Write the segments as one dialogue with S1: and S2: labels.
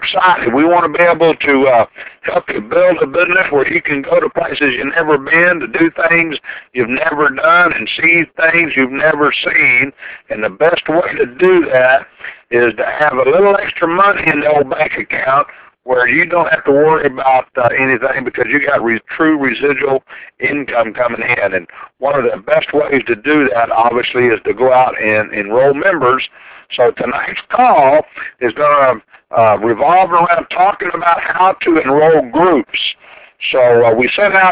S1: excited. We want to be able to help you build a business where you can go to places you've never been, to do things you've never done, and see things you've never seen. And the best way to do that is to have a little extra money in the old bank account where you don't have to worry about anything because you got true residual income coming in. And one of the best ways to do that, obviously, is to go out and enroll members. So tonight's call is going to revolve around talking about how to enroll groups. So we sent out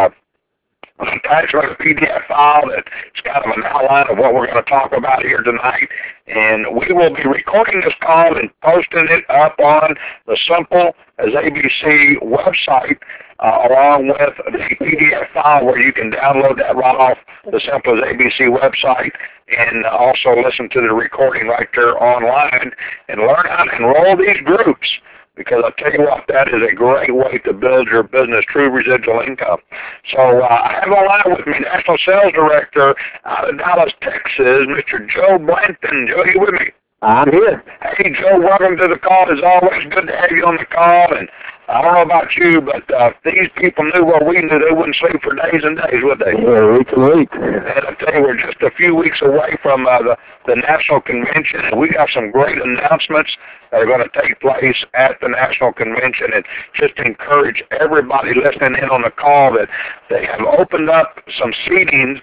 S1: attachment, a PDF file that's kind of an outline of what we're going to talk about here tonight. And we will be recording this call and posting it up on the Simple as ABC website, along with the PDF file where you can download that right off the Simple as ABC website, and also listen to the recording right there online and learn how to enroll these groups. Because I'll tell you what, that is a great way to build your business, true residual income. So I have online with me National Sales Director out of Dallas, Texas, Mr. Joe Blanton. Joe, you with me?
S2: I'm here.
S1: Hey, Joe, welcome to the call. It's always good to have you on the call. And I don't know about you, but if these people knew what we knew, they wouldn't sleep for days and days, would they?
S2: Yeah, week to week.
S1: And I tell you, we're just a few weeks away from the National Convention, and we got some great announcements that are going to take place at the National Convention. And just encourage everybody listening in on the call that they have opened up some seating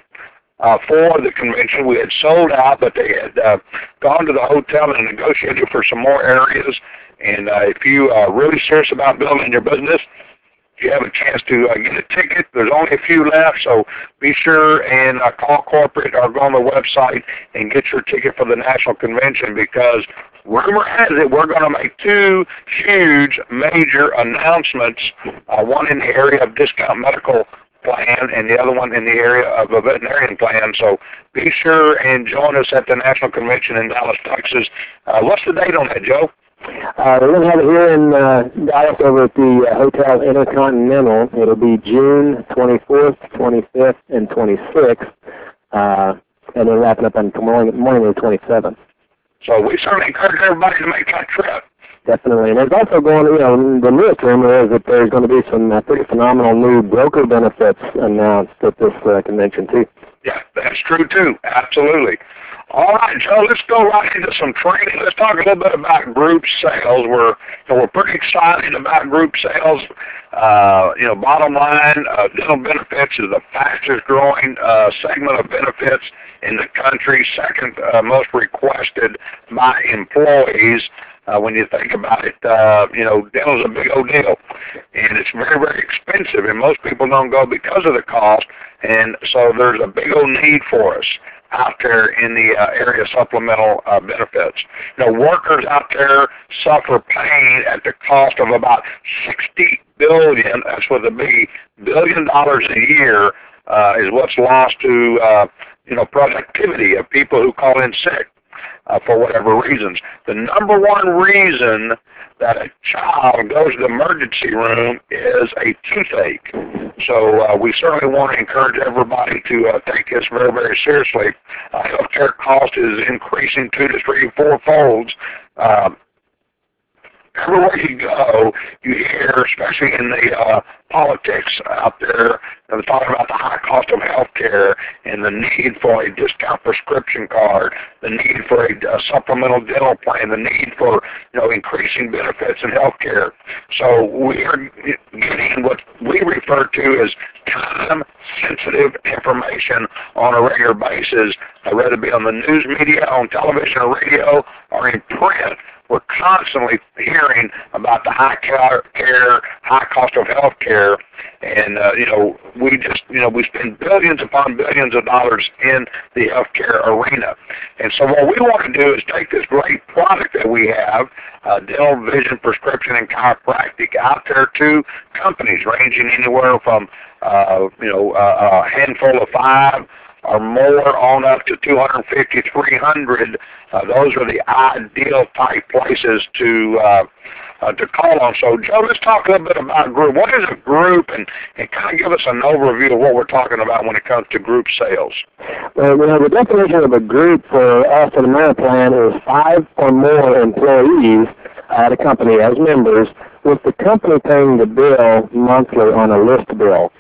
S1: for the convention. We had sold out, but they had gone to the hotel and negotiated for some more areas. And if you are really serious about building your business, if you have a chance to get a ticket, there's only a few left, so be sure and call corporate or go on the website and get your ticket for the National Convention, because rumor has it we're going to make two huge major announcements, one in the area of discount medical plan and the other one in the area of a veterinarian plan. So be sure and join us at the National Convention in Dallas, Texas. What's the date on that, Joe?
S2: We're going to have it here in Dallas over at the Hotel Intercontinental. It'll be June 24th, 25th, and 26th, and then wrapping up on morning of the 27th.
S1: So we certainly encourage everybody to make that trip.
S2: Definitely. And there's also going to, the newest rumor is that there's going to be some pretty phenomenal new broker benefits announced at this convention, too.
S1: Yeah, that's true, too. Absolutely. All right, Joe, let's go right into some training. Let's talk a little bit about group sales. We're pretty excited about group sales. Bottom line, dental benefits is the fastest growing segment of benefits in the country, second most requested by employees. When you think about it, dental is a big old deal, and it's very, very expensive, and most people don't go because of the cost, and so there's a big old need for us out there in the area of supplemental benefits. Workers out there suffer pain at the cost of about $60 billion, that's with a B, $1 billion a year is what's lost to, productivity of people who call in sick. For whatever reasons. The number one reason that a child goes to the emergency room is a toothache. So we certainly want to encourage everybody to take this very, very seriously. Healthcare cost is increasing 2 to 3, 4 folds. Everywhere you go, you hear, especially in the politics out there, they're talking about the high cost of health care and the need for a discount prescription card, the need for a supplemental dental plan, the need for increasing benefits in health care. So we are getting what we refer to as time-sensitive information on a regular basis, whether it be on the news media, on television or radio, or in print. We're constantly hearing about the high care, high cost of health care, and we spend billions upon billions of dollars in the healthcare arena. And so what we want to do is take this great product that we have, dental, vision, prescription, and chiropractic, out there to companies ranging anywhere from a handful of 5 or more on up to 250, 300. Those are the ideal type places to call on. So, Joe, let's talk a little bit about group. What is a group, and kind of give us an overview of what we're talking about when it comes to group sales?
S2: Well, the definition of a group for us at AmeriPlan is 5 or more employees at a company as members, with the company paying the bill monthly on a list bill.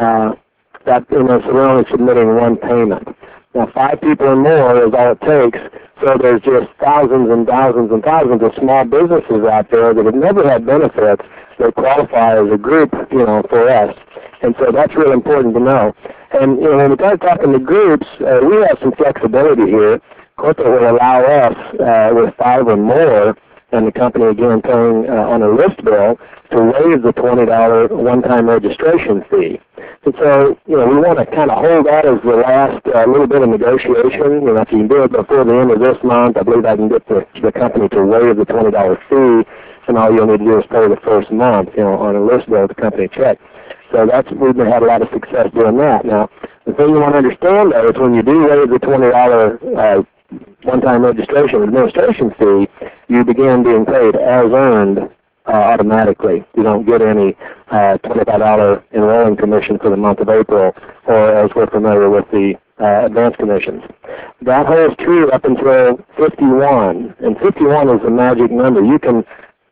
S2: So we're only submitting one payment. Now, 5 people or more is all it takes, so there's just thousands and thousands and thousands of small businesses out there that have never had benefits that qualify as a group, for us. And so that's really important to know. And, when we start talking to groups, we have some flexibility here. Corporate will allow us, with 5 or more, and the company, again, paying on a list bill, to waive the $20 one-time registration fee. And so, we want to kind of hold that as the last little bit of negotiation. If you can do it before the end of this month, I believe I can get the company to waive the $20 fee, and all you'll need to do is pay the first month, on a list bill with the company check. So we've had a lot of success doing that. Now, the thing you want to understand, though, is when you do waive the $20 one-time registration administration fee, you begin being paid as earned automatically. You don't get any $25 enrolling commission for the month of April, or as we're familiar with the advance commissions. That holds true up until 51, and 51 is the magic number. You can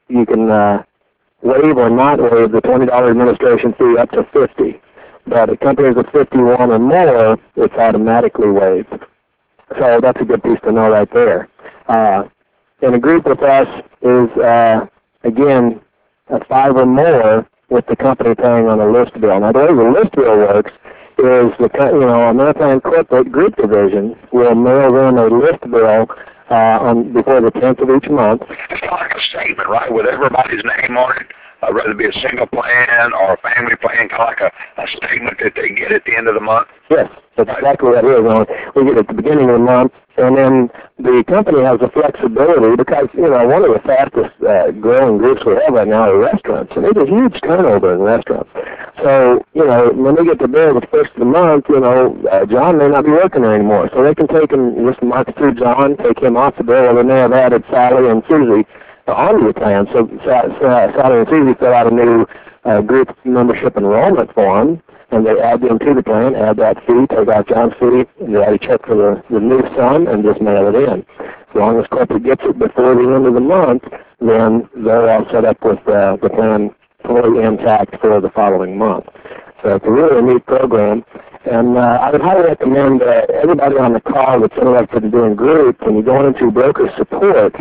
S2: waive or not waive the $20 administration fee up to 50, but at companies of 51 or more, it's automatically waived. So that's a good piece to know right there. And a group with us is, again, a 5 or more with the company paying on a list bill. Now, the way the list bill works is American Corporate Group Division will mail them a list bill before the 10th of each month.
S1: It's kind of like a statement, right, with everybody's name on it, whether it be a single plan or a family plan, kind of like a statement that they get at the end of the month.
S2: Yes, that's exactly what it is. We get it at the beginning of the month, and then the company has the flexibility because, one of the fastest growing groups we have right now are restaurants, and there's a huge turnover in restaurants. So, when they get the bill the first of the month, John may not be working there anymore. So they can take and just mark it through John, take him off the bill, and then they have added Sally and Susie onto the plan. So Sally and Susie fill out a new group membership enrollment form, and they add them to the plan, add that fee, take out John's fee, and they add a check for the new son, and just mail it in. As long as corporate gets it before the end of the month, then they're all set up with the plan fully intact for the following month. So it's a really neat program. And I would highly recommend everybody on the call that's interested in doing groups, when you go into broker support,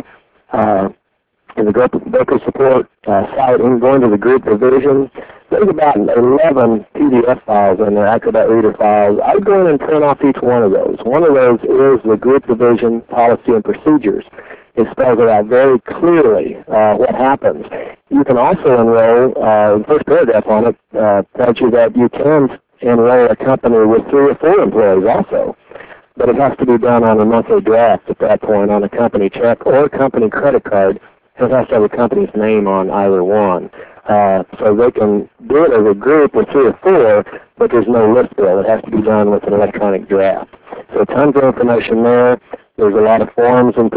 S2: in the broker support site, and go into the group division, there's about 11 PDF files in there, Acrobat Reader files. I'd go in and print off each one of those. One of those is the group division policy and procedures. It spells it out very clearly what happens. You can also enroll, the first paragraph on it tells you that you can enroll a company with 3 or 4 employees also. But it has to be done on a monthly draft at that point on a company check or a company credit card. It has to have a company's name on either one. So they can do it as a group with 3 or 4, but there's no list bill. It has to be done with an electronic draft. So tons of information there. There's a lot of forms and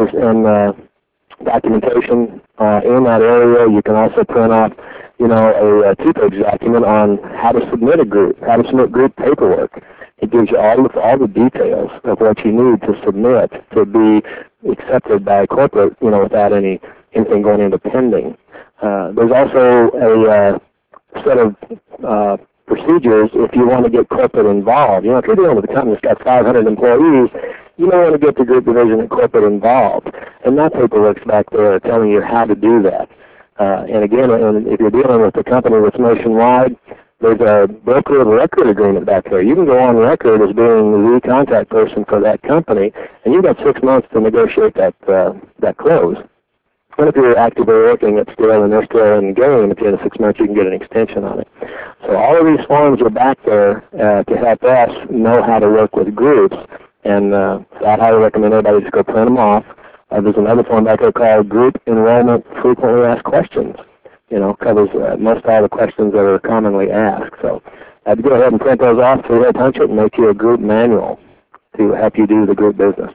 S2: documentation in that area. You can also print off, a 2-page document on how to submit a group, how to submit group paperwork. It gives you all the details of what you need to submit to be accepted by corporate, without anything going into pending. There's also a set of procedures if you want to get corporate involved. If you're dealing with a company that's got 500 employees, you don't want to get the group division and corporate involved. And that paperwork's back there telling you how to do that. And again, if you're dealing with a company that's nationwide, there's a broker of record agreement back there. You can go on record as being the contact person for that company, and you've got 6 months to negotiate that close. But if you're actively working it still and they're still in the game, at the end of 6 months you can get an extension on it. So all of these forms are back there to help us know how to work with groups, and I'd highly recommend everybody just go print them off. There's another form back there called Group Enrollment Frequently Asked Questions. Covers most all the questions that are commonly asked. So I'd go ahead and print those off, punch it, and make you a group manual to help you do the group business.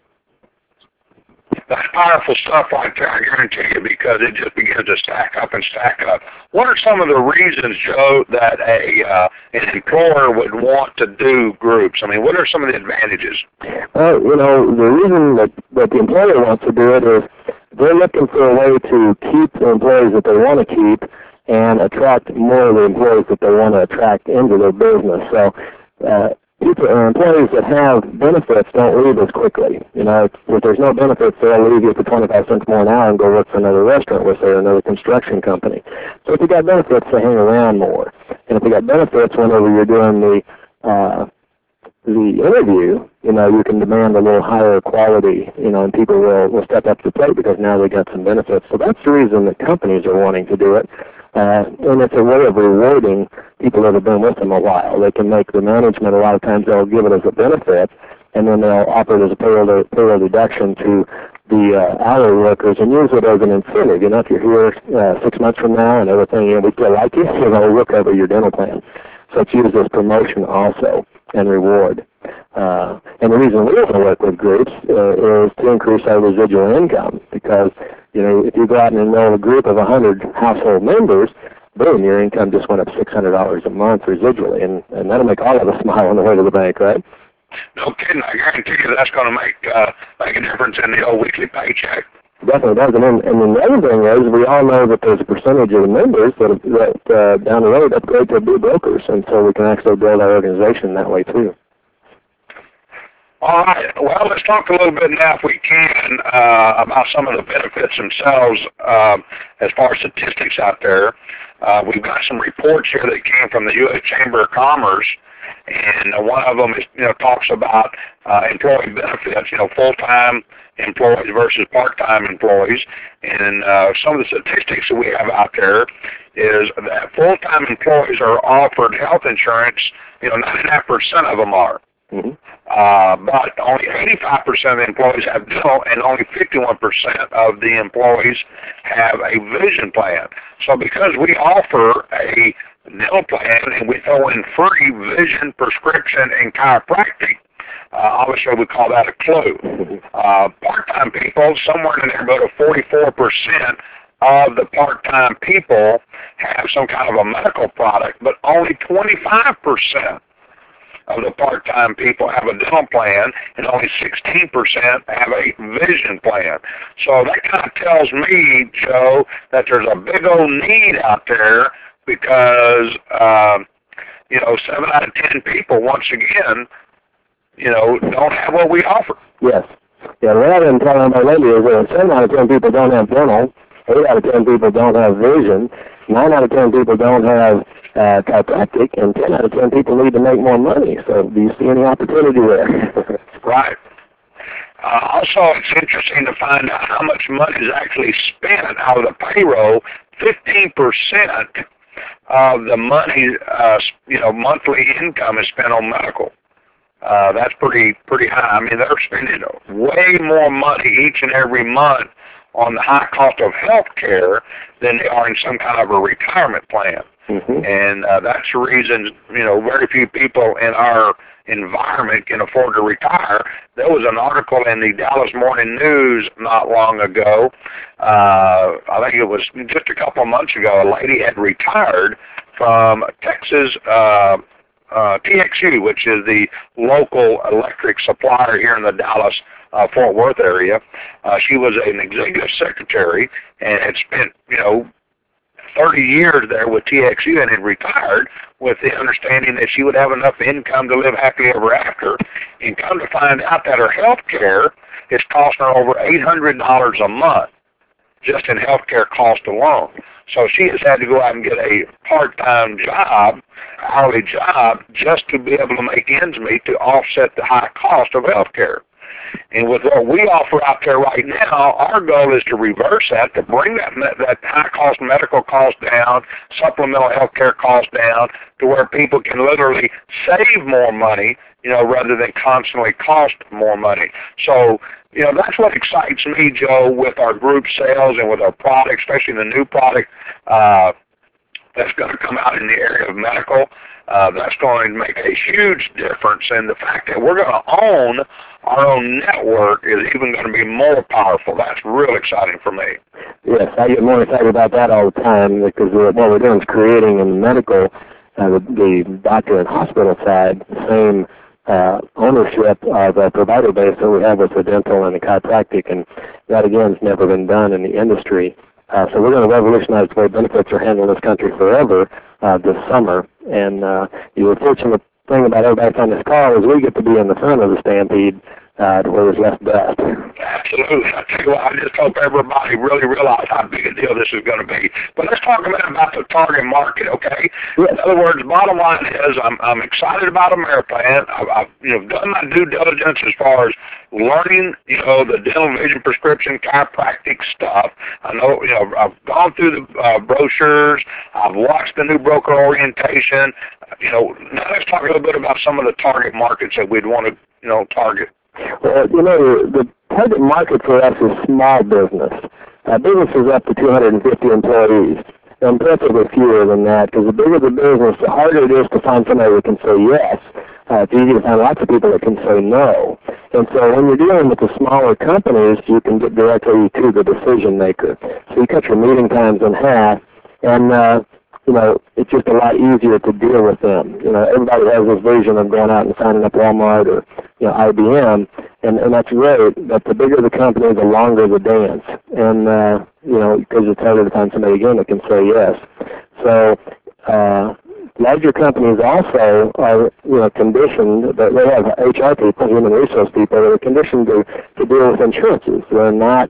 S1: That's powerful stuff right there, I guarantee you, because it just begins to stack up and stack up. What are some of the reasons, Joe, that an employer would want to do groups? I mean, what are some of the advantages?
S2: Well, the reason that the employer wants to do it is they're looking for a way to keep the employees that they want to keep and attract more of the employees that they want to attract into their business. So employees that have benefits don't leave as quickly. You know, if there's no benefits, they'll leave you for 25 cents more an hour and go work for another restaurant with another construction company. So if you got benefits, they hang around more. And if you got benefits, whenever you're doing the interview, you know, you can demand a little higher quality, you know, and people will step up to the plate because now they got some benefits. So that's the reason that companies are wanting to do it. And it's a way of rewarding people that have been with them a while. They can make the management, a lot of times they'll give it as a benefit, and then they'll offer it as a payroll deduction to the hourly workers and use it as an incentive. You know, if you're here 6 months from now and everything, you know, we still like you, you know, we'll cover your dental plan. So it's used as promotion also and reward. And the reason we want to work with groups is to increase our residual income because, you know, if you go out and enroll a group of 100 household members, boom, your income just went up $600 a month residually, and that'll make all of us smile on the way to the bank, right?
S1: No kidding. I guarantee you that's going to make a difference in the old weekly paycheck.
S2: Definitely does. And then the other thing is we all know that there's a percentage of the members that down the road upgrade to be brokers, and so we can actually build our organization that way too.
S1: All right. Well, let's talk a little bit now, if we can, about some of the benefits themselves as far as statistics out there. We've got some reports here that came from the U.S. Chamber of Commerce, and one of them is, you know, talks about employee benefits, you know, full-time employees versus part-time employees. And some of the statistics that we have out there is that full-time employees are offered health insurance, you know, 99% of them are. Mm-hmm. But only 85% of the employees have dental, and only 51% of the employees have a vision plan. So because we offer a dental plan and we throw in free vision, prescription, and chiropractic, obviously we call that a clue. Part-time people, somewhere in the neighborhood of 44% of the part-time people have some kind of a medical product, but only 25% of the part-time people have a dental plan, and only 16% have a vision plan. So that kind of tells me, Joe, that there's a big old need out there because, you know, 7 out of 10 people, once again, you know, don't have what we offer.
S2: Yes. Yeah, rather than telling my lady is that 7 out of 10 people don't have dental, 8 out of 10 people don't have vision, 9 out of 10 people don't have chiropractic, and 10 out of 10 people need to make more money. So do you see any opportunity there?
S1: Right. Also, it's interesting to find out how much money is actually spent out of the payroll. 15% of the money, you know, monthly income is spent on medical. That's pretty high. I mean, they're spending way more money each and every month on the high cost of health care than they are in some kind of a retirement plan. Mm-hmm. And that's the reason, you know, very few people in our environment can afford to retire. There was an article in the Dallas Morning News not long ago, I think it was just a couple of months ago, a lady had retired from Texas TXU, which is the local electric supplier here in the Dallas Fort Worth area. She was an executive secretary and had spent, you know, 30 years there with TXU and had retired with the understanding that she would have enough income to live happily ever after. And come to find out that her health care is costing her over $800 a month just in health care cost alone. So she has had to go out and get a part-time job, hourly job, just to be able to make ends meet to offset the high cost of health care. And with what we offer out there right now, our goal is to reverse that, to bring that high-cost medical cost down, supplemental health care cost down, to where people can literally save more money, you know, rather than constantly cost more money. So, you know, that's what excites me, Joe, with our group sales and with our product, especially the new product that's going to come out in the area of medical. That's going to make a huge difference, and the fact that we're going to own our own network is even going to be more powerful. That's real exciting for me.
S2: Yes, I get more excited about that all the time because what we're doing is creating in the medical, the doctor and hospital side, the same ownership of a provider base that we have with the dental and the chiropractic, and that again has never been done in the industry. So we're going to revolutionize the way benefits are handled in this country forever this summer. And the fortunate thing about everybody on this call is we get to be in the front of the stampede to where there's less dust.
S1: Absolutely. I tell you what, I just hope everybody really realizes how big a deal this is going to be. But let's talk a minute about the target market, okay?
S2: Yes.
S1: In other words, bottom line is I'm excited about Ameriplan. I've done my due diligence as far as learning, the dental vision prescription chiropractic stuff. I know, I've gone through the brochures. I've watched the new broker orientation. Now let's talk a little bit about some of the target markets that we'd want to, target.
S2: Well, the target market for us is small business. Businesses up to 250 employees, and preferably fewer than that, because the bigger the business, the harder it is to find somebody that can say yes. It's easy to find lots of people that can say no. And so when you're dealing with the smaller companies, you can get directly to the decision maker. So you cut your meeting times in half, and it's just a lot easier to deal with them. Everybody has this vision of going out and signing up Walmart or, IBM, and that's great, but the bigger the company, the longer the dance. And, because it's harder to find somebody again that can say yes. So, larger companies also are, conditioned, that they have HR people, human resource people, that are conditioned to deal with insurances. They're not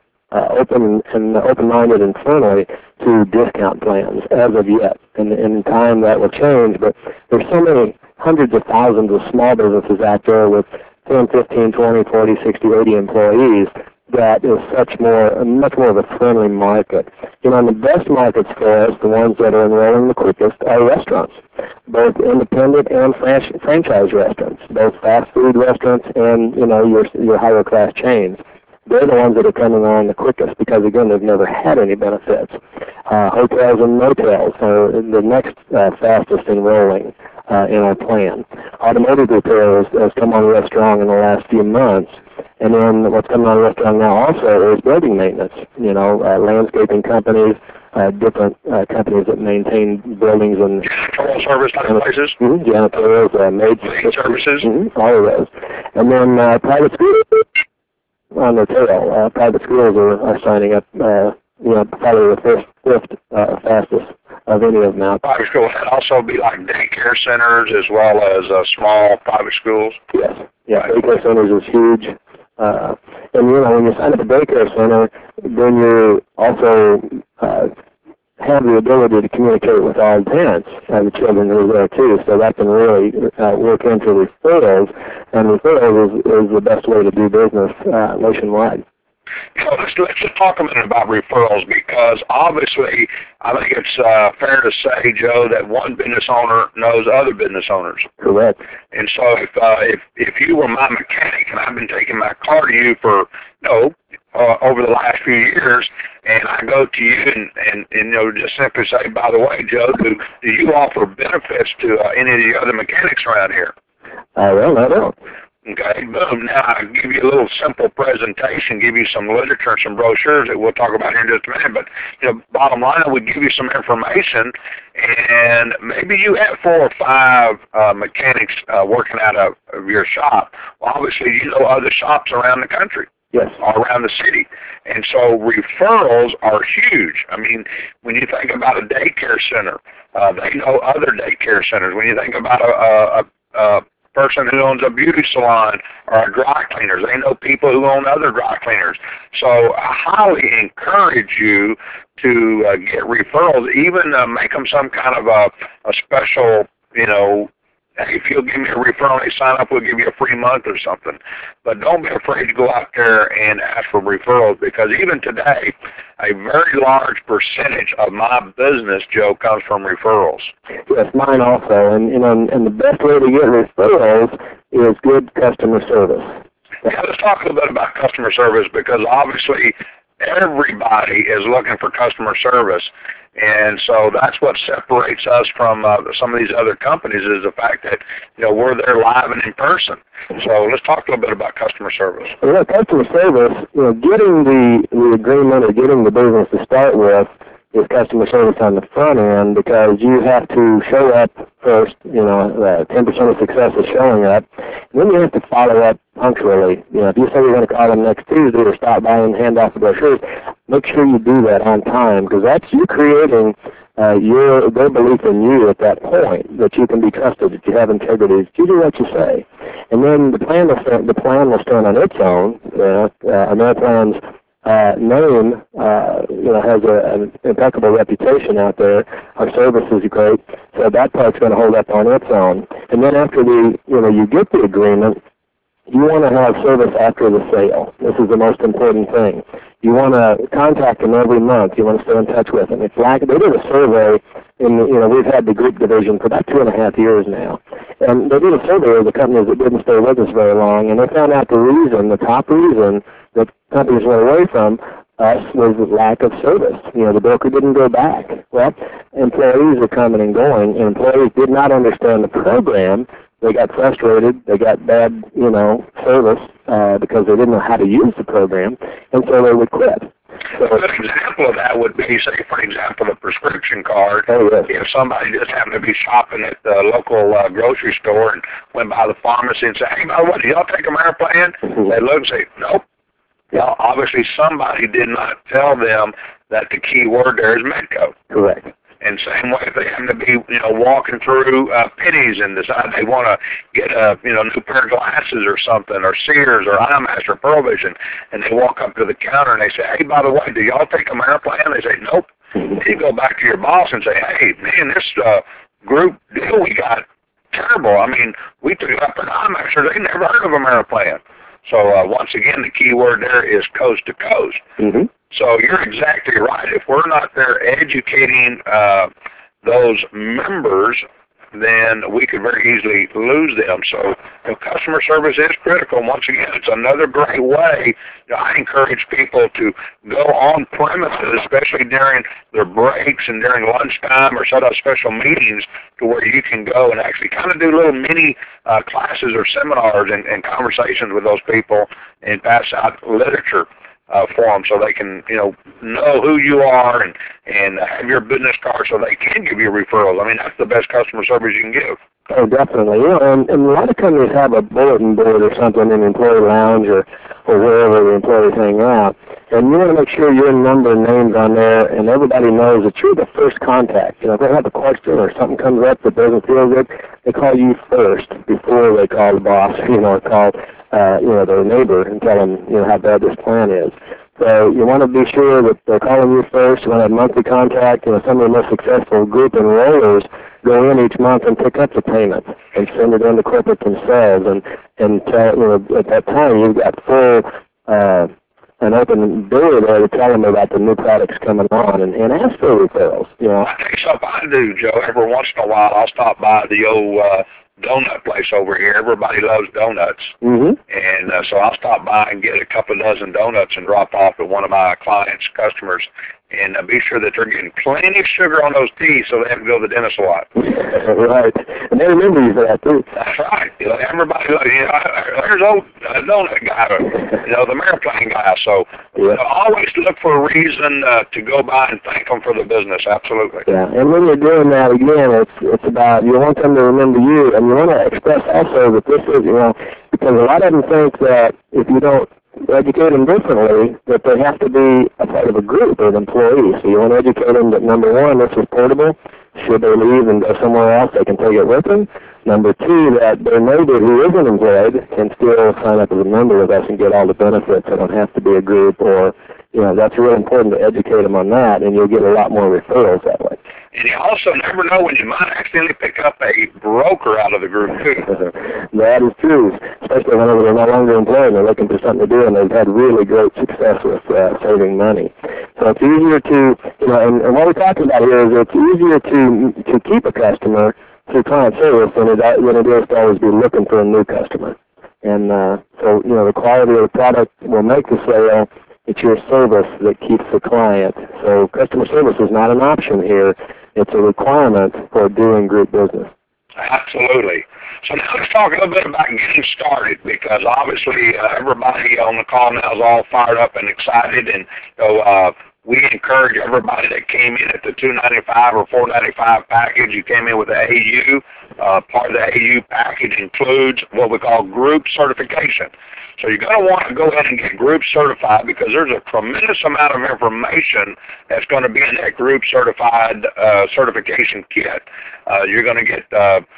S2: open-minded internally to discount plans as of yet. And in time that will change, but there's so many hundreds of thousands of small businesses out there with 10, 15, 20, 40, 60, 80 employees that is much more of a friendly market. And the best markets for us, the ones that are enrolling the quickest, are restaurants, both independent and franchise restaurants, both fast food restaurants and, your higher class chains. They're the ones that are coming on the quickest because, again, they've never had any benefits. Hotels and motels are the next fastest enrolling in our plan. Automotive repair has come on real strong in the last few months. And then what's coming on real strong now also is building maintenance. Landscaping companies, different companies that maintain buildings and
S1: janitorial service type places.
S2: Janitorials, maid
S1: services.
S2: All of those. And then private schools on their tail. Private schools are signing up, probably the fifth fastest of any of them now.
S1: Private schools can also be like daycare centers as well as small private schools.
S2: Yes. Yeah, right. Daycare centers is huge. And, when you sign up a daycare center, then you also have the ability to communicate with all the parents and the children who are there too, so that can really work into referrals, and referrals is the best way to do business nationwide.
S1: Let's just talk a minute about referrals, because obviously I think it's fair to say, Joe, that one business owner knows other business owners.
S2: Correct.
S1: And so if you were my mechanic and I've been taking my car to you for over the last few years, and I go to you and just simply say, by the way, Joe, do you offer benefits to any of the other mechanics around here?
S2: Well, I don't.
S1: Okay, boom. Now I give you a little simple presentation, give you some literature and some brochures that we'll talk about here in just a minute. But bottom line, we give you some information, and maybe you have 4 or 5 mechanics working out of your shop. Well, obviously, you know other shops around the country.
S2: Yes.
S1: All around the city. And so referrals are huge. I mean, when you think about a daycare center, they know other daycare centers. When you think about a person who owns a beauty salon or a dry cleaners, they know people who own other dry cleaners. So I highly encourage you to get referrals, even make them some kind of a special, if you'll give me a referral and they sign up, we'll give you a free month or something. But don't be afraid to go out there and ask for referrals, because even today, a very large percentage of my business, Joe, comes from referrals.
S2: Yes, mine also. And the best way to get referrals is good customer service.
S1: Yeah, let's talk a little bit about customer service, because obviously everybody is looking for customer service. And so that's what separates us from some of these other companies, is the fact that we're there live and in person. So let's talk a little bit about customer service.
S2: Well, customer service, getting the agreement or getting the business to start with is customer service on the front end, because you have to show up first. 10% of success is showing up. And then you have to follow up punctually. If you say you're going to call them next Tuesday or stop by and hand off the brochures, make sure you do that on time, because that's you creating their belief in you at that point, that you can be trusted, that you have integrity, that you do what you say. And then the plan will stand on its own. Ameriplan's name, has an impeccable reputation out there. Our service is great, so that part's going to hold up on its own. And then after you get the agreement, you want to have service after the sale. This is the most important thing. You want to contact them every month. You want to stay in touch with them. It's like they did a survey we've had the group division for about 2.5 years now. And they did a survey of the companies that didn't stay with us very long, and they found out the top reason that companies went away from us was the lack of service. The broker didn't go back. Well, employees are coming and going, and employees did not understand the program. They got frustrated. They got bad, service because they didn't know how to use the program, and so they would quit.
S1: So a good example of that would be, say, for example, a prescription card.
S2: Oh, yes.
S1: If somebody just happened to be shopping at the local grocery store and went by the pharmacy and said, "Hey, by the way, do y'all take Ameriplan?"
S2: Mm-hmm.
S1: They look and say, "Nope." Well, obviously somebody did not tell them that the key word there is Medco.
S2: Correct.
S1: And same way, if they happen to be, walking through Penny's and decide they want to get a, new pair of glasses or something, or Sears or IMAX or Pearl Vision, and they walk up to the counter and they say, "Hey, by the way, do y'all take Ameriplan?" They say, "Nope." Then you go back to your boss and say, "Hey, man, this group deal we got terrible. I mean, we took it up an IMAX, or they never heard of Ameriplan." So once again, the key word there is coast to coast.
S2: Mm-hmm.
S1: So you're exactly right. If we're not there educating those members, then we could very easily lose them. So customer service is critical. And once again, it's another great way. I encourage people to go on premises, especially during their breaks and during lunchtime, or set up special meetings to where you can go and actually kind of do little mini classes or seminars and conversations with those people and pass out literature for them, so they can, know who you are and have your business card, so they can give you referrals. I mean, that's the best customer service you can give.
S2: Oh, definitely. And a lot of companies have a bulletin board or something in the employee lounge or wherever the employees hang out. And you want to make sure your number and name's on there, and everybody knows that you're the first contact. If they have a question or something comes up that doesn't feel good, they call you first before they call the boss, or call their neighbor and tell them, how bad this plan is. So you want to be sure that they're calling you first. You want to have monthly contact. Some of the most successful group enrollers go in each month and pick up the payment and send it into corporate themselves. And tell, at that time you've got full an open door there to tell them about the new products coming on and ask for referrals.
S1: I think something I do, Joe. Every once in a while, I'll stop by the old donut place over here. Everybody loves donuts.
S2: Mm-hmm.
S1: And so I'll stop by and get a couple dozen donuts and drop off at one of my clients' customers, and be sure that they're getting plenty of sugar on those teeth so they have to go to the dentist a lot.
S2: Right. And they remember you for that, too.
S1: That's right. Everybody, there's old donut guy, the Ameriplan guy. So always look for a reason to go by and thank them for the business. Absolutely.
S2: Yeah, and when you're doing that, again, it's about, you want them to remember you, and you want to express also that this is, because a lot of them think that if you don't educate them differently, that they have to be a part of a group of employees. So you want to educate them that, number one, this is portable. Should they leave and go somewhere else, they can take it with them. Number two, that their neighbor who isn't employed can still sign up as a member with us and get all the benefits. They don't have to be a group, or, that's really important to educate them on that, and you'll get a lot more referrals that way.
S1: And you also never know when you might accidentally pick up a broker out of the group, too.
S2: That is true, especially whenever they're no longer employed and they're looking for something to do, and they've had really great success with saving money. So it's easier to, and what we're talking about here is it's easier to keep a customer through client service than it is to always be looking for a new customer. And so, the quality of the product will make the sale. It's your service that keeps the client. So customer service is not an option here. It's a requirement for doing group business.
S1: Absolutely. So now let's talk a little bit about getting started, because obviously everybody on the call now is all fired up and excited, and we encourage everybody that came in at the $295 or $495 package. You came in with the AU. Part of the AU package includes what we call group certification. So you're going to want to go ahead and get group certified because there's a tremendous amount of information that's going to be in that group certified certification kit. You're going to get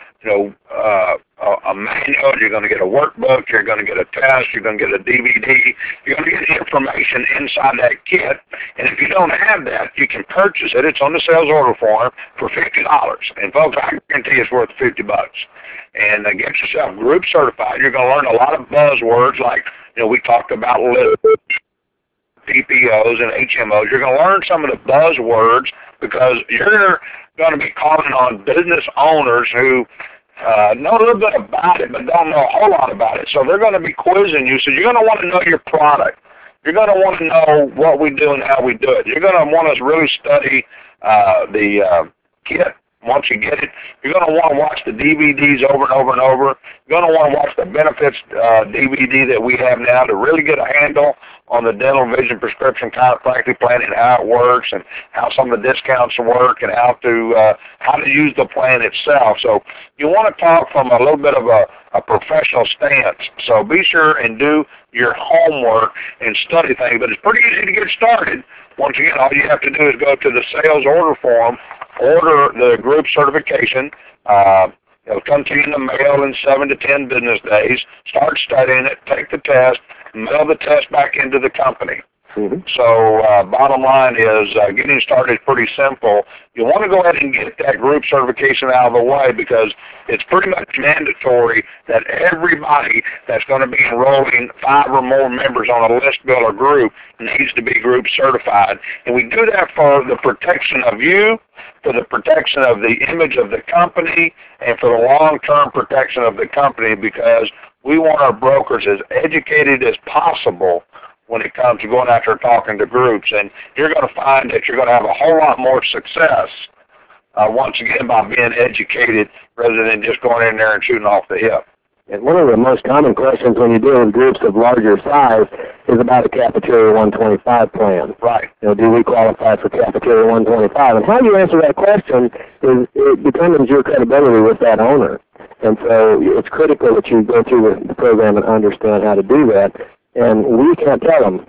S1: a manual, you're going to get a workbook, you're going to get a test, you're going to get a DVD, you're going to get information inside that kit. And if you don't have that, you can purchase it. It's on the sales order form for $50. And folks, I guarantee it's worth $50. And get yourself group certified. You're going to learn a lot of buzzwords like, we talked about PPOs and HMOs. You're going to learn some of the buzzwords because you're going to be calling on business owners who know a little bit about it but don't know a whole lot about it. So they're going to be quizzing you. So you're going to want to know your product. You're going to want to know what we do and how we do it. You're going to want to really study the kit. Once you get it, you're going to want to watch the DVDs over and over and over. You're going to want to watch the benefits DVD that we have now to really get a handle on the dental vision prescription chiropractic plan and how it works and how some of the discounts work and how to use the plan itself. So you want to talk from a little bit of a professional stance. So be sure and do your homework and study things. But it's pretty easy to get started. Once again, all you have to do is go to the sales order form, order the group certification. It'll come to you in the mail in 7 to 10 business days. Start studying it, take the test, mail the test back into the company. Mm-hmm. So bottom line is getting started is pretty simple. You want to go ahead and get that group certification out of the way because it's pretty much mandatory that everybody that's going to be enrolling 5 or more members on a list bill or group needs to be group certified. And we do that for the protection of you, for the protection of the image of the company, and for the long-term protection of the company because we want our brokers as educated as possible when it comes to going out there talking to groups. And you're going to find that you're going to have a whole lot more success, once again, by being educated rather than just going in there and shooting off the hip.
S2: And one of the most common questions when you deal with groups of larger size is about a Cafeteria 125 plan.
S1: Right.
S2: Do we qualify for Cafeteria 125? And how you answer that question it determines your credibility with that owner. And so it's critical that you go through the program and understand how to do that. And we can't tell them,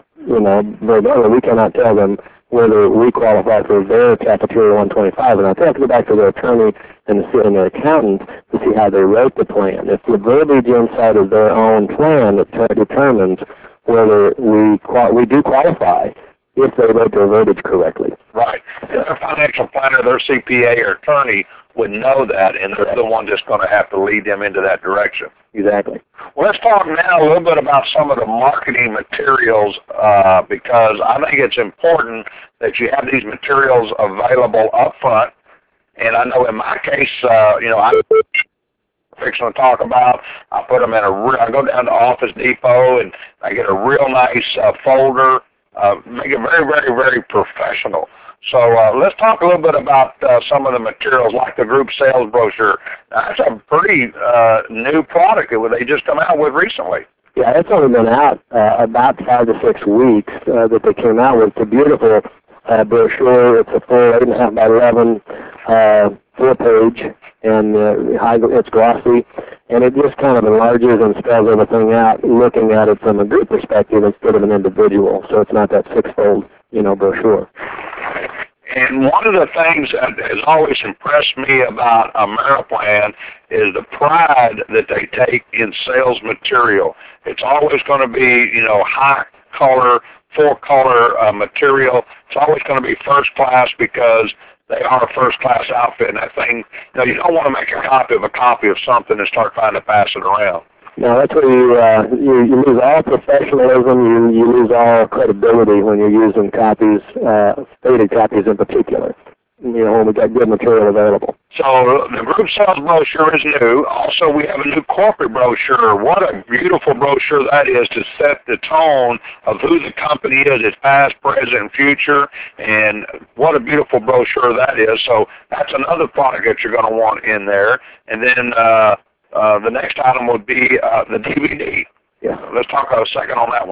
S2: we cannot tell them whether we qualify for their Cafeteria 125. And I have to go back to their attorney and their accountant to see how they wrote the plan. It's the verbiage inside of their own plan that determines whether we do qualify if they wrote their verbiage correctly.
S1: Right. Their financial planner, their CPA or attorney would know that, and they're the one that's going to have to lead them into that direction.
S2: Exactly.
S1: Well, let's talk now a little bit about some of the marketing materials because I think it's important that you have these materials available up front. And I know in my case, I'm fixing to talk about, I put them in I go down to Office Depot and I get a real nice folder, make it very, very, very professional. So let's talk a little bit about some of the materials like the group sales brochure. That's a pretty new product that they just come out with recently.
S2: Yeah, it's only been out about 5 to 6 weeks that they came out with. It's a beautiful brochure. It's a full 8.5 by 11 4-page, and it's glossy, and it just kind of enlarges and spells everything out, looking at it from a group perspective instead of an individual. So it's not that 6-fold, brochure.
S1: And one of the things that has always impressed me about Ameriplan is the pride that they take in sales material. It's always going to be, high color, full color material. It's always going to be first class because they are a first class outfit. And that thing, you don't want to make a copy of something and start trying to pass it around.
S2: No, that's where you lose all professionalism, you lose all credibility when you're using copies, faded copies in particular, when we got good material available.
S1: So the group sales brochure is new. Also, we have a new corporate brochure. What a beautiful brochure that is to set the tone of who the company is, its past, present, and future, and what a beautiful brochure that is. So that's another product that you're going to want in there. And then the next item would be the DVD.
S2: Yeah.
S1: Let's talk a second on that one.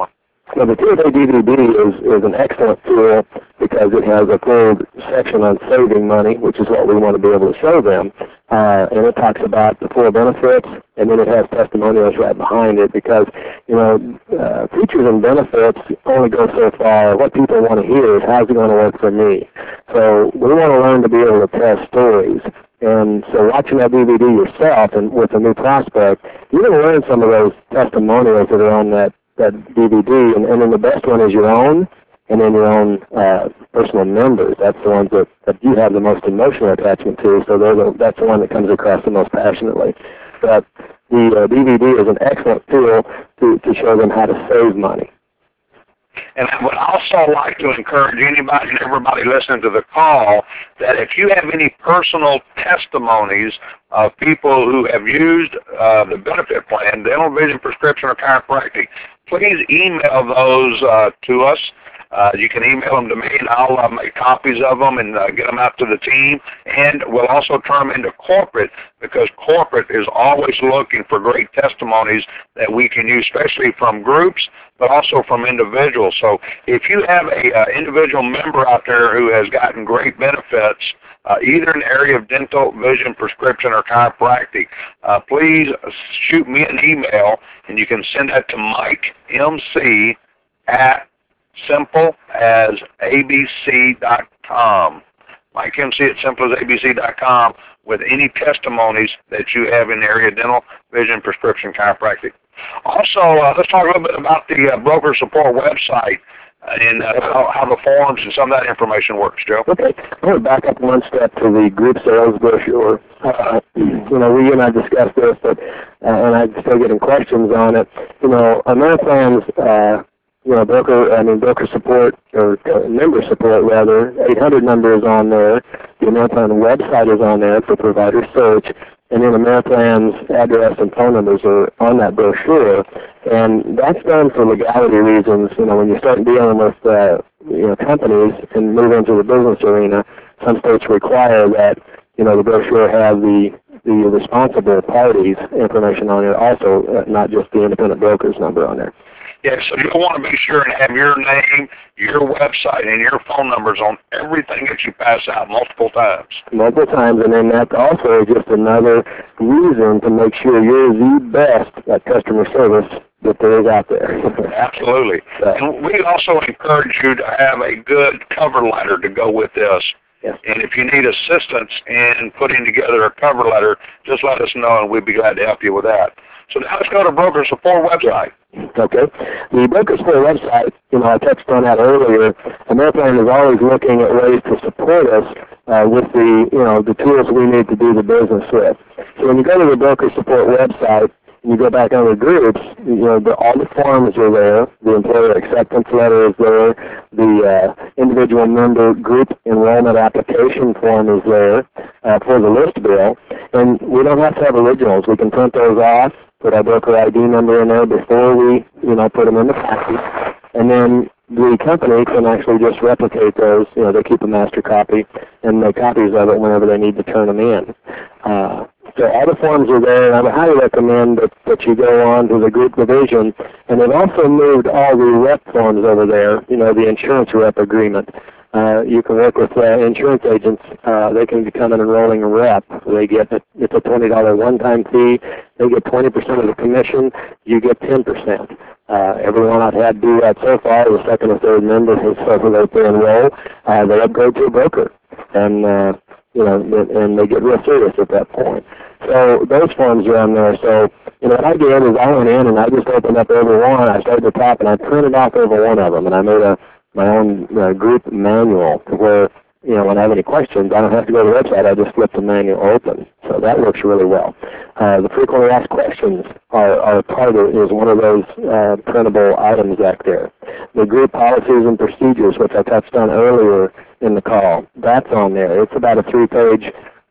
S2: So the TFA DVD is an excellent tool because it has a full section on saving money, which is what we want to be able to show them. And it talks about the full benefits, and then it has testimonials right behind it because, features and benefits only go so far. What people want to hear is, how's it going to work for me? So we want to learn to be able to tell stories. And so watching that DVD yourself and with a new prospect, you're going to learn some of those testimonials that are on that DVD, and then the best one is your own, and then your own personal members. That's the ones that you have the most emotional attachment to, so that's the one that comes across the most passionately. But the DVD is an excellent tool to show them how to save money.
S1: And I would also like to encourage anybody and everybody listening to the call that if you have any personal testimonies of people who have used the benefit plan, dental, vision, prescription, or chiropractic, please email those to us. You can email them to me, and I'll make copies of them and get them out to the team. And we'll also turn them into corporate, because corporate is always looking for great testimonies that we can use, especially from groups, but also from individuals. So if you have an individual member out there who has gotten great benefits, either in the area of dental, vision, prescription, or chiropractic, please shoot me an email, and you can send that to Mike MC at simpleasabc.com. Mike MC at simpleasabc.com with any testimonies that you have in the area of dental, vision, prescription, chiropractic. Also, let's talk a little bit about the broker support website and how the forms and some of that information works, Joe.
S2: Okay. I want to back up one step to the group sales brochure. We and I discussed this, but and I'm still getting questions on it. Ameriplan's broker support, or member support rather, 800 number is on there. The Ameriplan website is on there for provider search, and then Ameriplan's address and phone numbers are on that brochure. And that's done for legality reasons. When you start dealing with companies and move into the business arena, some states require that the brochure have the responsible parties information on it, also not just the independent broker's number on there.
S1: Yeah, so you'll want to be sure and have your name, your website, and your phone numbers on everything that you pass out multiple times.
S2: Multiple times, and then that's also just another reason to make sure you're the best at customer service that there is out there.
S1: Absolutely. And we also encourage you to have a good cover letter to go with this.
S2: Yes.
S1: And if you need assistance in putting together a cover letter, just let us know, and we'd be glad to help you with that. So now let's go to broker support website.
S2: Okay. The broker support website, I touched on that earlier. Ameriplan is always looking at ways to support us with the tools we need to do the business with. So when you go to the broker support website, you go back under groups, all the forms are there. The employer acceptance letter is there. The individual member group enrollment application form is there for the list bill. And we don't have to have originals. We can print those off, put our broker ID number in there before we, put them in the package. And then the company can actually just replicate those. They keep a master copy and make copies of it whenever they need to turn them in. So all the forms are there, and I would highly recommend that you go on to the group division. And they've also moved all the rep forms over there, the insurance rep agreement. You can work with insurance agents. They can become an enrolling rep. It's a $20 one-time fee. They get 20% of the commission. You get 10%. Everyone I've had do that so far, the second or third member who's supposed to enroll, they upgrade to a broker. And and they get real serious at that point. So those forms are on there. So, what I did is I went in and I just opened up every one. I started at the top and I printed off every one of them, and I made my own group manual to where, when I have any questions, I don't have to go to the website. I just flip the manual open. So that works really well. The frequently asked questions are part of is one of those printable items back there. The group policies and procedures, which I touched on earlier in the call, that's on there. It's about a 3-page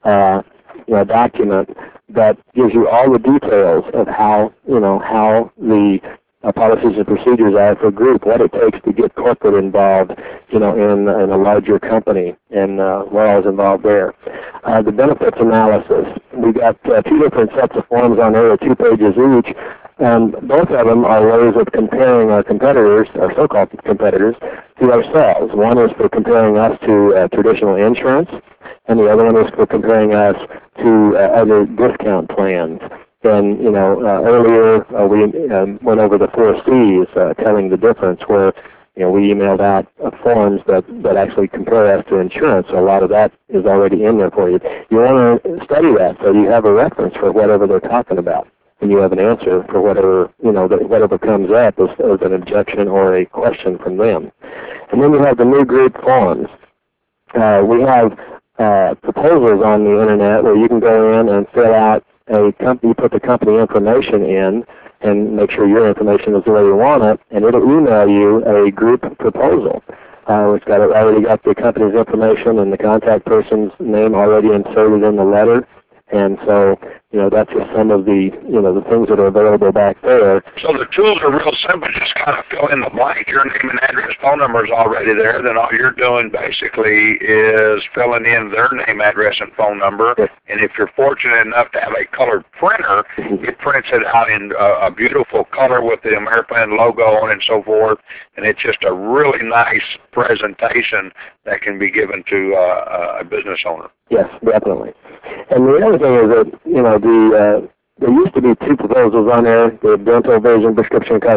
S2: document that gives you all the details of how the policies and procedures are for group, what it takes to get corporate involved, in a larger company, and what all is involved there. The benefits analysis, we got 2 different sets of forms on there, 2 pages each. And both of them are ways of comparing our competitors, our so-called competitors, to ourselves. One is for comparing us to traditional insurance, and the other one is for comparing us to other discount plans. And, earlier we went over the 4 C's, telling the difference, where we emailed out forms that actually compare us to insurance. So a lot of that is already in there for you. You want to study that so you have a reference for whatever they're talking about, and you have an answer for whatever, whatever comes up as an objection or a question from them. And then you have the new group forms. We have proposals on the internet where you can go in and fill out a company, put the company information in, and make sure your information is the way you want it, and it'll email you a group proposal. It's already got the company's information and the contact person's name already inserted in the letter. And so, that's just some of the, the things that are available back there.
S1: So the tools are real simple. Just kind of fill in the blank. Your name and address, phone number is already there. Then all you're doing basically is filling in their name, address, and phone number.
S2: Yes.
S1: And if you're fortunate enough to have a colored printer, it prints it out in a beautiful color with the Ameriplan logo on it and so forth. And it's just a really nice presentation that can be given to a business owner.
S2: Yes, definitely. And the other thing is that, there used to be 2 proposals on there, the dental, vision, prescription, and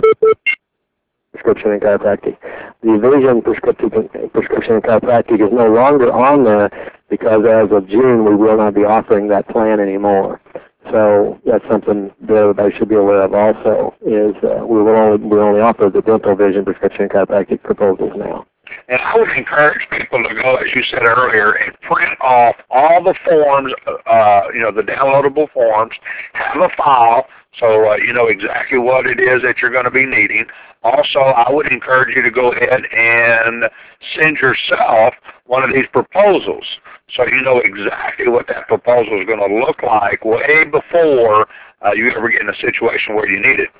S2: chiropractic. The vision, prescription, and chiropractic is no longer on there because as of June, we will not be offering that plan anymore. So that's something that everybody should be aware of also, is we only offer the dental, vision, prescription, and chiropractic proposals now.
S1: And I would encourage people to go, as you said earlier, and print off all the forms, the downloadable forms, have a file so you know exactly what it is that you're going to be needing. Also, I would encourage you to go ahead and send yourself one of these proposals so you know exactly what that proposal is going to look like way before you ever get in a situation where you need it.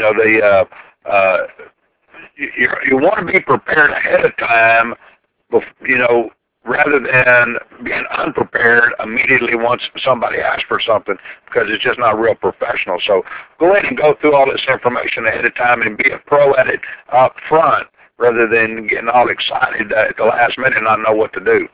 S1: You want to be prepared ahead of time, rather than being unprepared immediately once somebody asks for something, because it's just not real professional. So go ahead and go through all this information ahead of time and be a pro at it up front, rather than getting all excited at the last minute and not know what to do.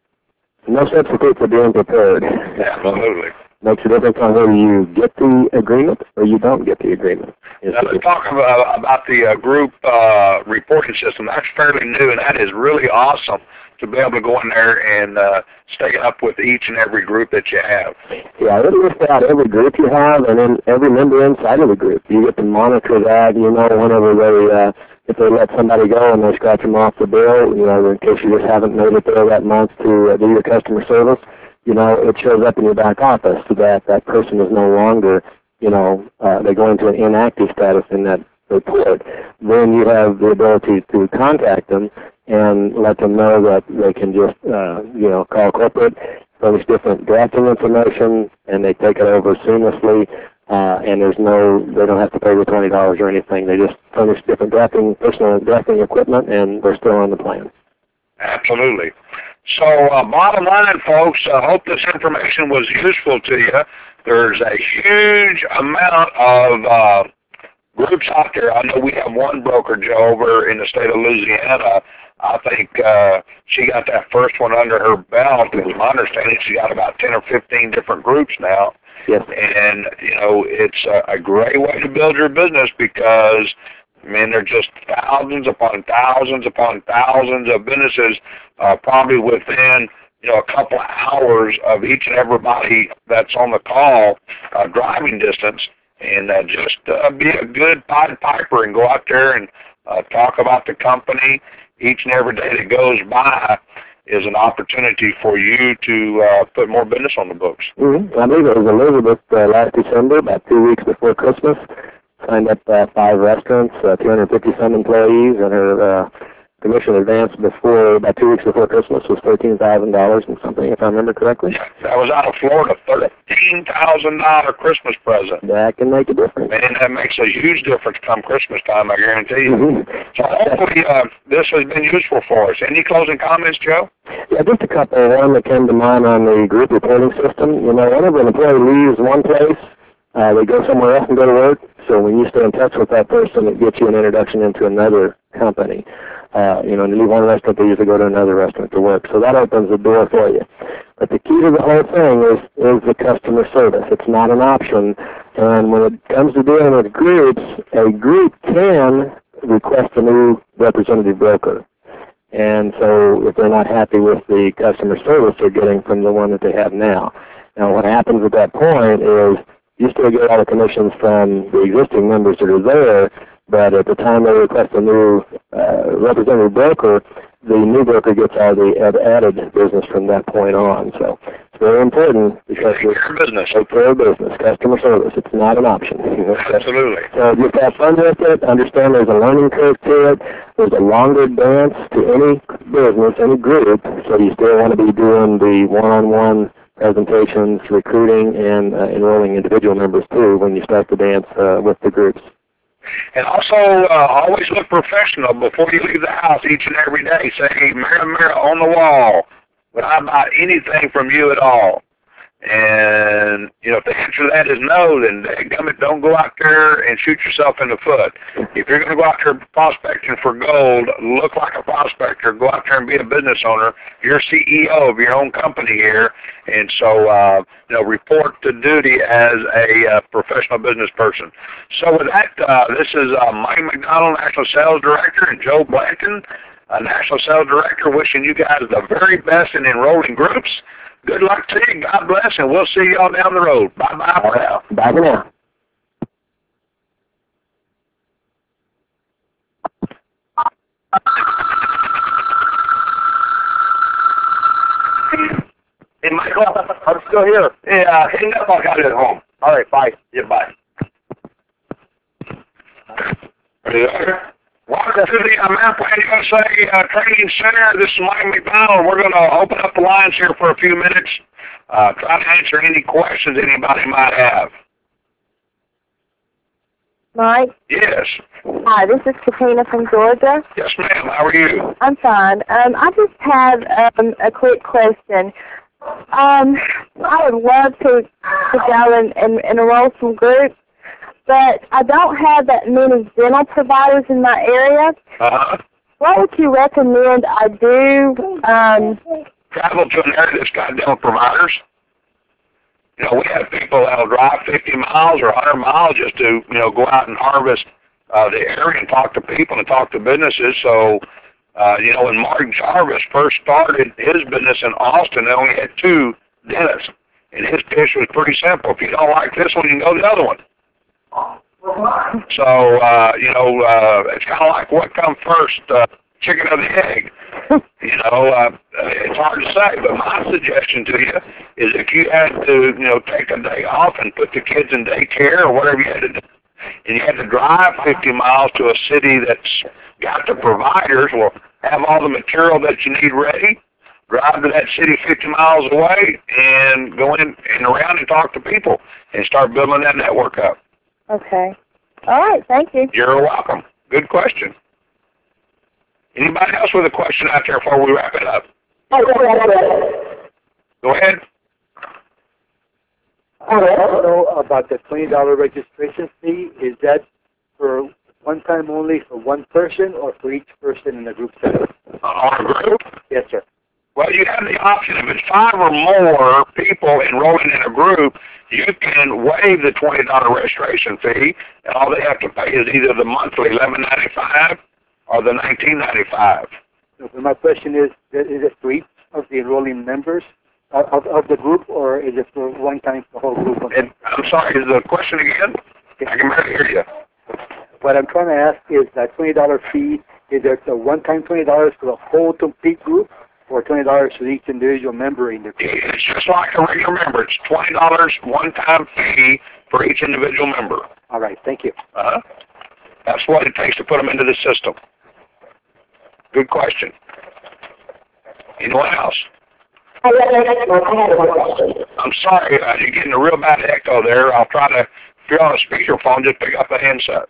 S2: No substitute for being prepared.
S1: Absolutely.
S2: Makes a difference on whether you get the agreement or you don't get the agreement.
S1: Now let's talk about the group reporting system. That's fairly new, and that is really awesome to be able to go in there and stay up with each and every group that you have.
S2: Yeah, it lists out every group you have and then every member inside of the group. You get to monitor that, whenever if they let somebody go and they scratch them off the bill, in case you just haven't made it there that month to do your customer service, it shows up in your back office so that that person is no longer, they go into an inactive status in that report. Then you have the ability to contact them and let them know that they can just, call corporate, furnish different drafting information, and they take it over seamlessly. And they don't have to pay the $20 or anything. They just furnish different personal drafting equipment, and they're still on the plan.
S1: Absolutely. So bottom line, folks, I hope this information was useful to you. There's a huge amount of groups out there. I know we have one brokerage over in the state of Louisiana. I think she got that first one under her belt. It was my understanding she got about 10 or 15 different groups now.
S2: Yes.
S1: And, it's a great way to build your business because, there are just thousands upon thousands upon thousands of businesses probably within, a couple of hours of each and everybody that's on the call driving distance. And just be a good Pied Piper and go out there and talk about the company. Each and every day that goes by is an opportunity for you to put more business on the books.
S2: Mm-hmm. I believe it was Elizabeth last December, about 2 weeks before Christmas, signed up 5 restaurants, 250-some employees, and her commission advance about 2 weeks before Christmas was $13,000 and something, if I remember correctly.
S1: That was out of Florida, $13,000 Christmas present.
S2: That can make a difference.
S1: And that makes a huge difference come Christmas time, I guarantee you.
S2: Mm-hmm.
S1: So hopefully this has been useful for us. Any closing comments, Joe?
S2: Yeah, just a couple. One that came to mind on the group reporting system. Whenever an employee leaves one place, they go somewhere else and go to work. So when you stay in touch with that person, it gets you an introduction into another company. And you leave one restaurant, they usually go to another restaurant to work. So that opens the door for you. But the key to the whole thing is the customer service. It's not an option. And when it comes to dealing with groups, a group can request a new representative broker. And so if they're not happy with the customer service they're getting from the one that they have now. Now what happens at that point is you still get all the commissions from the existing members that are there, but at the time they request a new representative broker, the new broker gets all the added business from that point on. So it's very important because
S1: take care of business.
S2: Take care of business, customer service. It's not an option.
S1: Absolutely.
S2: So just have fun with it. Understand there's a learning curve to it. There's a longer dance to any business, any group. So you still want to be doing the one-on-one presentations, recruiting, and enrolling individual members too when you start the dance with the groups.
S1: And also, always look professional before you leave the house each and every day. Say, mirror, mirror on the wall, would I buy anything from you at all? And, if the answer to that is no, then don't go out there and shoot yourself in the foot. If you're going to go out there prospecting for gold, look like a prospector, go out there and be a business owner. You're CEO of your own company here, and so, report to duty as a professional business person. So with that, this is Mike McDonald, National Sales Director, and Joe Blanton, National Sales Director, wishing you guys the very best in enrolling groups. Good luck to you. God bless, and we'll see y'all down the road. Bye-bye for now.
S2: Bye for now.
S1: Hey, Michael, I'm still here. Hey, hang up. I got it at home. All right, bye. Yeah, bye. Are you there? Welcome to the Mapland USA Training Center. This is Mike McDonald. We're going to open up the lines here for a few minutes, try to answer any questions anybody might have.
S3: Mike?
S1: Yes.
S3: Hi, this is Katina from Georgia.
S1: Yes, ma'am. How are you?
S3: I'm fine. I just have a quick question. I would love to go and enroll some groups, but I don't have that many dental providers in my area. What would you recommend I do?
S1: Travel to an area that's got dental providers. We have people that'll drive 50 miles or 100 miles just to, go out and harvest the area and talk to people and talk to businesses. So, when Mark Jarvis first started his business in Austin, they only had 2 dentists. And his pitch was pretty simple. If you don't like this one, you can go to the other one. So, it's kind of like what come first, chicken or the egg. It's hard to say, but my suggestion to you is if you had to, take a day off and put the kids in daycare or whatever you had to do, and you had to drive 50 miles to a city that's got the providers, well, have all the material that you need ready, drive to that city 50 miles away, and go in and around and talk to people and start building that network up.
S3: Okay. All right, thank you.
S1: You're welcome. Good question. Anybody else with a question out there before we wrap it up? Go ahead.
S4: I don't know about the $20 registration fee. Is that for one time only for one person or for each person in the group setting?
S1: On a group?
S4: Yes, sir.
S1: Well, you have the option. If it's 5 or more people enrolling in a group, you can waive the $20 registration fee, and all they have to pay is either the monthly $11.95 or the $19.95.
S4: So my question is it for each of the enrolling members of the group, or is it for one time for the whole group?
S1: I'm sorry, is the question again? I can barely hear you.
S4: What I'm trying to ask is that $20 fee, is it a one-time $20 for the whole complete group, or $20 for each individual member in the group?
S1: It's just like a regular member. It's $20 one-time fee for each individual member.
S4: All right, thank you.
S1: That's what it takes to put them into the system. Good question. Anyone else?
S5: I had one question.
S1: I'm sorry, you're getting a real bad echo there. I'll try to, if you're on a speakerphone, just pick up the handset.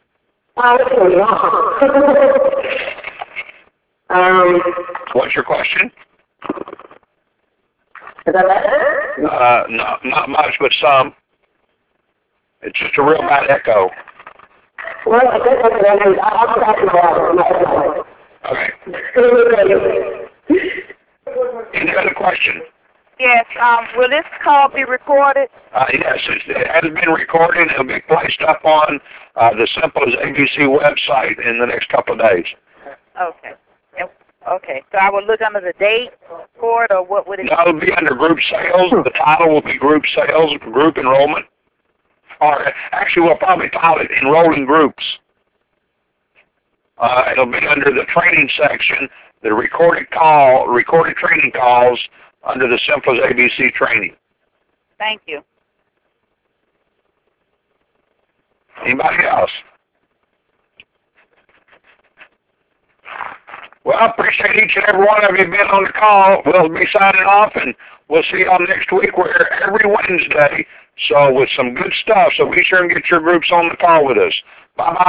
S1: What's your question?
S5: Is that better?
S1: Not much, but some. It's just a real bad echo.
S5: Well, I guess that's what I mean. I'll come back tomorrow.
S1: Okay. Any other question?
S6: Yes. Will this call be recorded?
S1: Yes, it has been recorded. It'll be placed up on the Simple as ABC website in the next couple of days.
S6: Okay. Okay. So I will look under the date for it, or what would it be?
S1: No, it'll be under group sales. The title will be group sales, group enrollment. Or actually, we'll probably title it enrolling groups. It'll be under the training section, the recorded training calls under the Simple as ABC training.
S6: Thank you.
S1: Anybody else? Well, I appreciate each and every one of you being on the call. We'll be signing off, and we'll see y'all next week. We're here every Wednesday, so with some good stuff. So be sure and get your groups on the call with us. Bye-bye.